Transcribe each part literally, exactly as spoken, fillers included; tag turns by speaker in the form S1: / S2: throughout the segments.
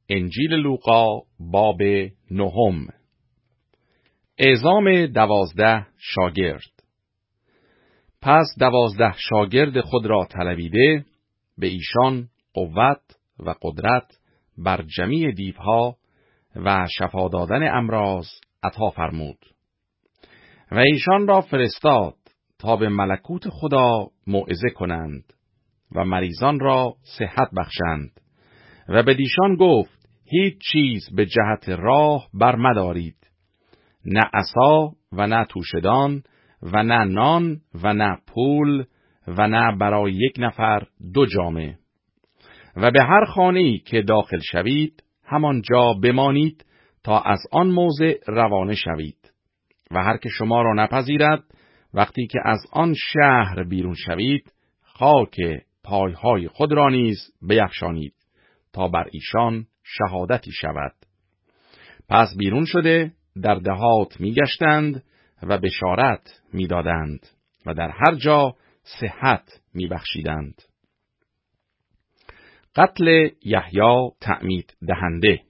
S1: انجیل لوقا باب نهم. اعزام دوازده شاگرد. پس دوازده شاگرد خود را طلبیده به ایشان قوت و قدرت بر جمیع دیوها و شفا دادن امراض عطا فرمود و ایشان را فرستاد تا به ملکوت خدا موعظه کنند و مریضان را صحت بخشند و به ایشان گفت هیچ چیز به جهت راه برمدارید، نه عصا و نه توشدان و نه نان و نه پول و نه برای یک نفر دو جامه. و به هر خانه‌ای که داخل شوید همانجا بمانید تا از آن موضع روانه شوید. و هر که شما را نپذیرد وقتی که از آن شهر بیرون شوید خاک پایهای خود را نیز بیفشانید تا بر ایشان شهادتی شود. پس بیرون شده در دهات می گشتند و بشارت می دادند و در هر جا صحت می بخشیدند. قتل یحیی تعمید دهنده.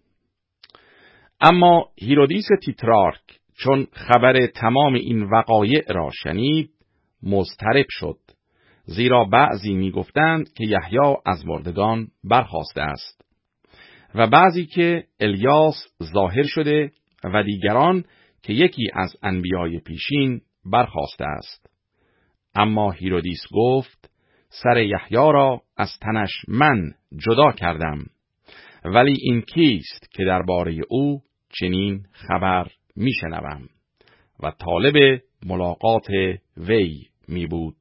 S1: اما هیرودیس تیترارک چون خبر تمام این وقایع را شنید مضطرب شد، زیرا بعضی می گفتند که یحیی از مردگان برخاسته است و بعضی که الیاس ظاهر شده و دیگران که یکی از انبیای پیشین برخاسته است. اما هیرودیس گفت سر یحیی را از تنش من جدا کردم، ولی این کیست که درباره او چنین خبر میشنوم؟ و طالب ملاقات وی می بود.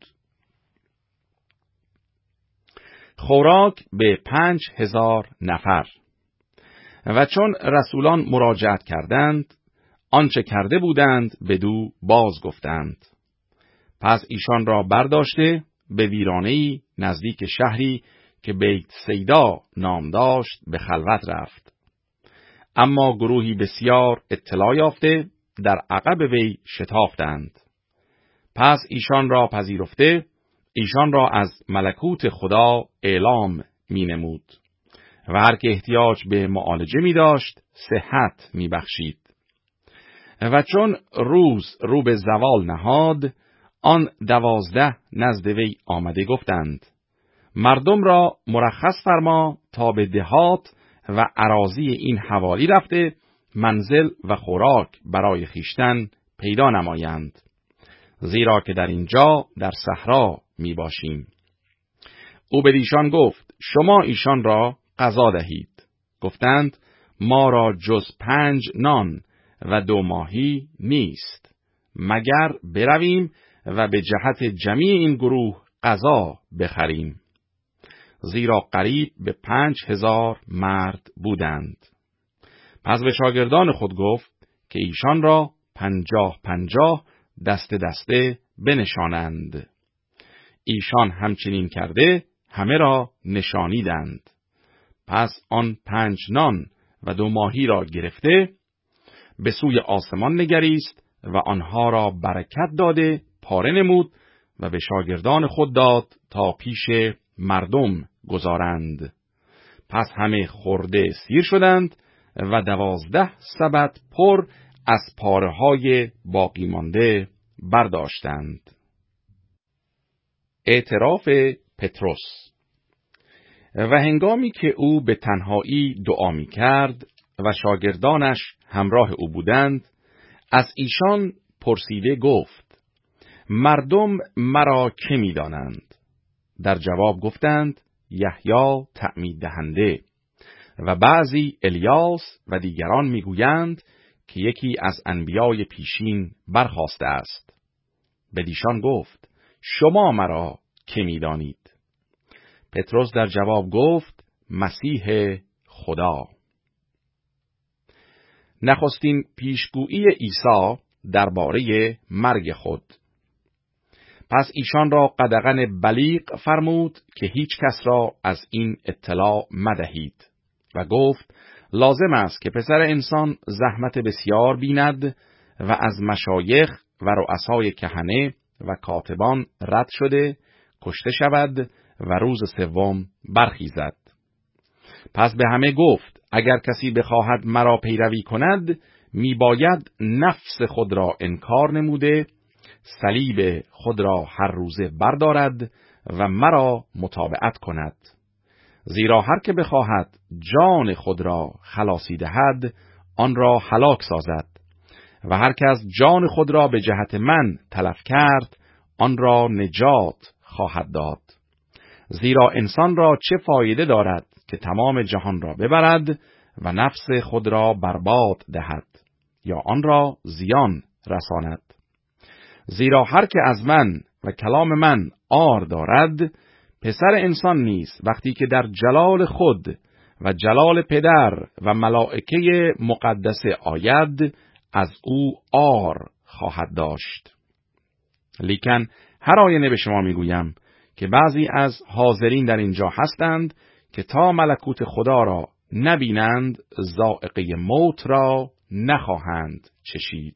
S1: خوراک به پنج هزار نفر. و چون رسولان مراجعت کردند آنچه کرده بودند بدو باز گفتند. پس ایشان را برداشته به ویرانه‌ای نزدیک شهری که بیت سیدا نام داشت به خلوت رفت. اما گروهی بسیار اطلاع یافته در عقب وی شتافتند. پس ایشان را پذیرفته ایشان را از ملکوت خدا اعلام می نمود و هر که احتیاج به معالجه می داشت صحت می بخشید. و چون روز رو به زوال نهاد آن دوازده نزد وی آمده گفتند مردم را مرخص فرما تا به دهات و اراضی این حوالی رفته منزل و خوراک برای خیشتن پیدا نمایند، زیرا که در اینجا در صحرا می باشیم. او به ایشان گفت شما ایشان را غذا دهید. گفتند ما را جز پنج نان و دو ماهی نیست، مگر برویم و به جهت جمیع این گروه غذا بخریم، زیرا قریب به پنج هزار مرد بودند. پس به شاگردان خود گفت که ایشان را پنجاه پنجاه دسته دسته بنشانند. ایشان همچنین کرده همه را نشانیدند. پس آن پنج نان و دو ماهی را گرفته به سوی آسمان نگریست و آنها را برکت داده پاره نمود و به شاگردان خود داد تا پیش مردم گذارند. پس همه خورده سیر شدند و دوازده سبد پر از پاره های باقی مانده برداشتند. اعتراف پتروس. و هنگامی که او به تنهایی دعا می کرد و شاگردانش همراه او بودند از ایشان پرسیده گفت مردم مرا که می دانند؟ در جواب گفتند یحیی تعمید دهنده و بعضی الیاس و دیگران می گویند که یکی از انبیای پیشین برخاسته است. بدیشان گفت شما مرا که می دانید؟ پتروس در جواب گفت مسیح خدا. نخستین پیشگویی عیسی درباره مرگ خود. پس ایشان را قدغن بلیغ فرمود که هیچ کس را از این اطلاع مدهید و گفت لازم است که پسر انسان زحمت بسیار بیند و از مشایخ و رؤسای کهنه و کاتبان رد شده کشته شود و روز سوم برخیزد. پس به همه گفت اگر کسی بخواهد مرا پیروی کند، میباید نفس خود را انکار نموده، صلیب خود را هر روزه بردارد و مرا متابعت کند. زیرا هر که بخواهد جان خود را خلاصی دهد، آن را هلاک سازد، و هر که از جان خود را به جهت من تلف کرد، آن را نجات خواهد داد. زیرا انسان را چه فایده دارد که تمام جهان را ببرد و نفس خود را برباد دهد یا آن را زیان رساند؟ زیرا هر که از من و کلام من عار دارد، پسر انسان نیز وقتی که در جلال خود و جلال پدر و ملائکه مقدسه آید، از او عار خواهد داشت. لیکن هر آینه به شما میگویم که بعضی از حاضرین در اینجا هستند که تا ملکوت خدا را نبینند، ذائقه موت را نخواهند چشید.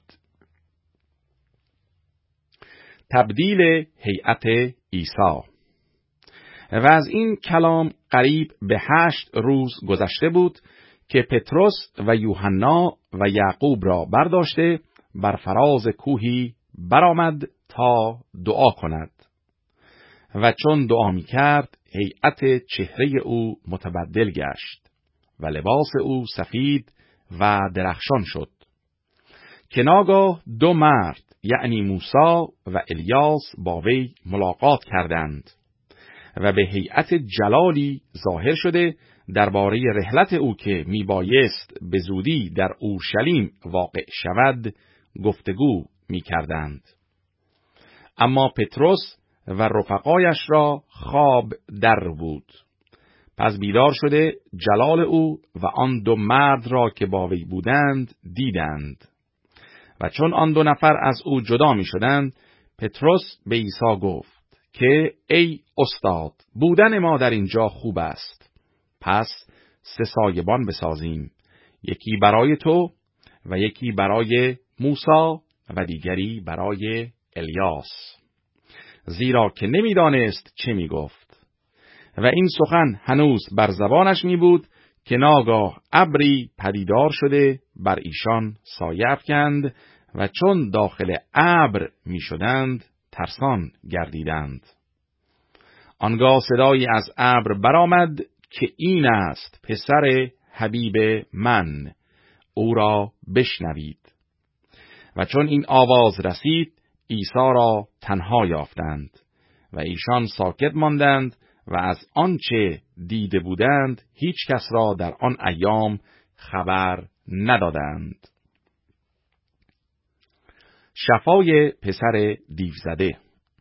S1: تبدیل هیئت عیسی. و از این کلام قریب به هشت روز گذشته بود که پتروس و یوحنا و یعقوب را برداشته بر فراز کوهی برآمد تا دعا کند. و چون دعا می کرد، هیئت چهره او متبدل گشت و لباس او سفید و درخشان شد، که ناگاه دو مرد یعنی موسی و الیاس با وی ملاقات کردند و به هیئت جلالی ظاهر شده درباره رحلت او که میبایست به زودی در اورشلیم واقع شود گفتگو میکردند. اما پتروس و رفقایش را خواب در بود. پس بیدار شده جلال او و آن دو مرد را که با وی بودند دیدند. و چون آن دو نفر از او جدا می شدند، پتروس به عیسی گفت که ای استاد، بودن ما در اینجا خوب است. پس سه سایبان بسازیم، یکی برای تو و یکی برای موسی و دیگری برای الیاس. زیرا که نمیدانست چه می گفت. و این سخن هنوز بر زبانش می بود که ناگاه ابری پدیدار شده بر ایشان سایه افکند و چون داخل ابر می شدند ترسان گردیدند. آنگاه صدایی از ابر برآمد که این است پسر حبیب من، او را بشنوید. و چون این آواز رسید، عیسی را تنها یافتند و ایشان ساکت ماندند و از آنچه دیده بودند هیچ کس را در آن ایام خبر ندادند. شفای پسر دیوزده.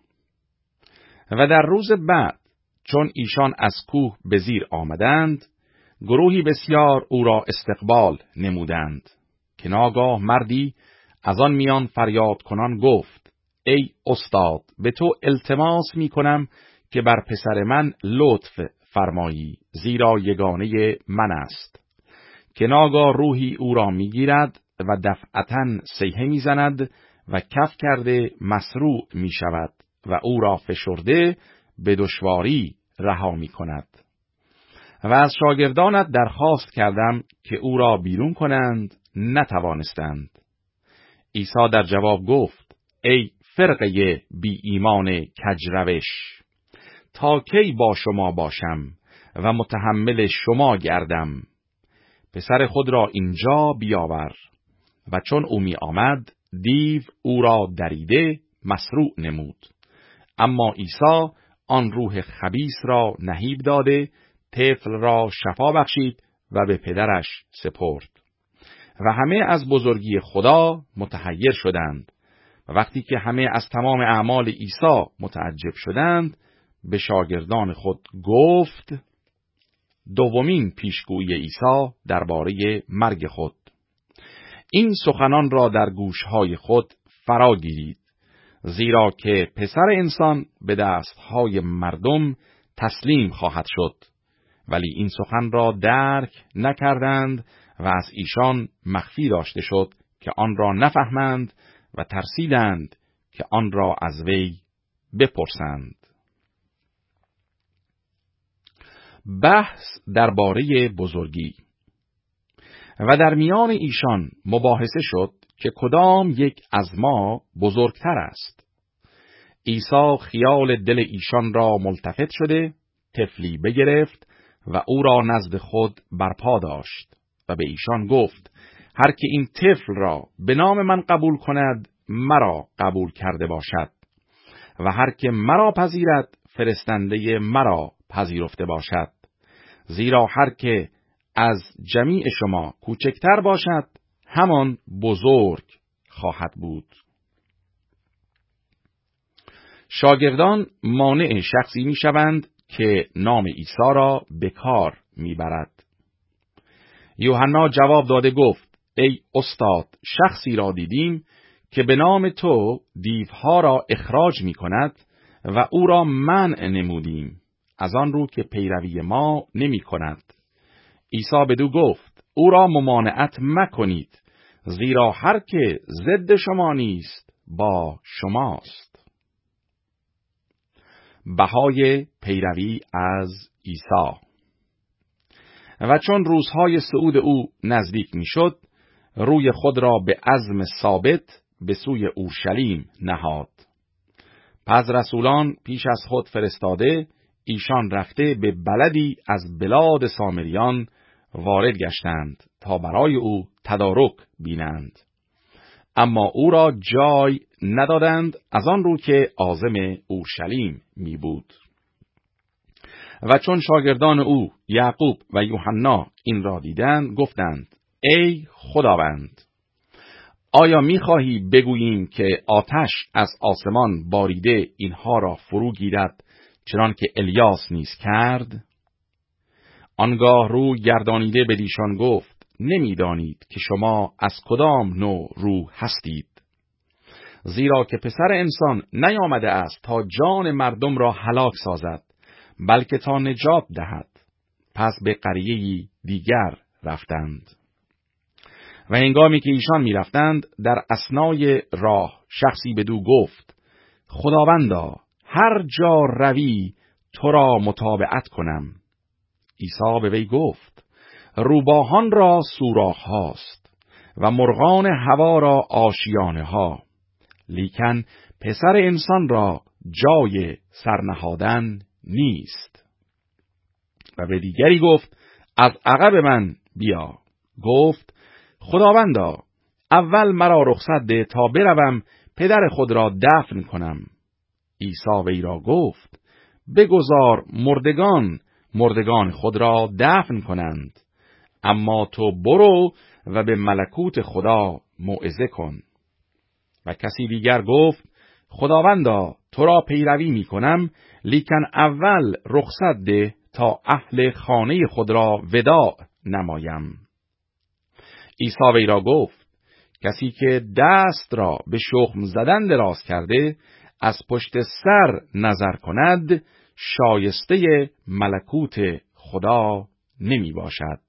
S1: و در روز بعد چون ایشان از کوه به زیر آمدند، گروهی بسیار او را استقبال نمودند، که ناگاه مردی از آن میان فریاد کنان گفت ای استاد، به تو التماس می کنم که بر پسر من لطف فرمایی، زیرا یگانه من است. که ناگاه روحی او را می گیرد و دفعتاً صیحه می زند و کف کرده مسروع می شود و او را فشرده به دشواری رها می کند. و از شاگردانت درخواست کردم که او را بیرون کنند، نتوانستند. عیسی در جواب گفت ای فرقه بی ایمان کجروش، تا کی با شما باشم و متحمل شما گردم؟ پسر خود را اینجا بیاور. و چون او می آمد، دیو او را دریده مسروع نمود. اما عیسی آن روح خبیث را نهیب داده، طفل را شفا بخشید و به پدرش سپرد. و همه از بزرگی خدا متحیر شدند. و وقتی که همه از تمام اعمال عیسی متعجب شدند، به شاگردان خود گفت دومین پیشگویی عیسی درباره مرگ خود. این سخنان را در گوشهای خود فرا گیرید، زیرا که پسر انسان به دستهای مردم تسلیم خواهد شد. ولی این سخن را درک نکردند و از ایشان مخفی داشته شد که آن را نفهمند و ترسیدند که آن را از وی بپرسند. بحث درباره بزرگی. و در میان ایشان مباحثه شد که کدام یک از ما بزرگتر است. عیسی خیال دل ایشان را ملتفت شده، طفلی بگرفت و او را نزد خود برپا داشت و به ایشان گفت: هر که این طفل را به نام من قبول کند، مرا قبول کرده باشد، و هر که مرا پذیرد، فرستنده مرا پذیرفته باشد. زیرا هر که از جمیع شما کوچکتر باشد، همان بزرگ خواهد بود. شاگردان مانع شخصی می شوند که نام عیسی را به کار می برد. یوحنا جواب داده گفت: ای استاد، شخصی را دیدیم که به نام تو دیوها را اخراج می کند و او را منع نمودیم، از آن رو که پیروی ما نمی کند. عیسی بدو گفت: او را ممانعت مکنید، زیرا هر که ضد شما نیست با شماست. بهای پیروی از عیسی. و چون روزهای صعود او نزدیک می شد، روی خود را به عزم ثابت به سوی اورشلیم نهاد. پس رسولان پیش از خود فرستاده، ایشان رفته به بلدی از بلاد سامریان وارد گشتند تا برای او تدارک بینند. اما او را جای ندادند، از آن رو که عازم اورشلیم می بود. و چون شاگردان او یعقوب و یوحنا این را دیدند، گفتند: ای خداوند، آیا می‌خواهی بگوییم که آتش از آسمان باریده اینها را فرو گیرد، چنان که الیاس نیز کرد؟ آنگاه رو گردانیده به ایشان گفت: نمی‌دانید که شما از کدام نوع روح هستید، زیرا که پسر انسان نیامده است تا جان مردم را هلاک سازد، بلکه تا نجات دهد. پس به قریه‌ای دیگر رفتند. و هنگامی که ایشان می رفتند، در اثنای راه شخصی بدو گفت: خداوندا، هر جا روی تو را متابعت کنم. عیسی به وی گفت: روباهان را سوراخ هاست و مرغان هوا را آشیانه ها، لیکن پسر انسان را جای سرنهادن نیست. و به دیگری گفت: از عقب من بیا. گفت: خداوندا، اول مرا رخصت ده تا بروم پدر خود را دفن کنم. عیسی وی را گفت: بگذار مردگان مردگان خود را دفن کنند، اما تو برو و به ملکوت خدا موعظه کن. و کسی دیگر گفت: خداوندا، تو را پیروی می کنم، لیکن اول رخصت ده تا اهل خانه خود را وداع نمایم. عیسی وی را گفت: کسی که دست را به شخم زدن دراز کرده، از پشت سر نظر کند، شایسته ملکوت خدا نمی باشد.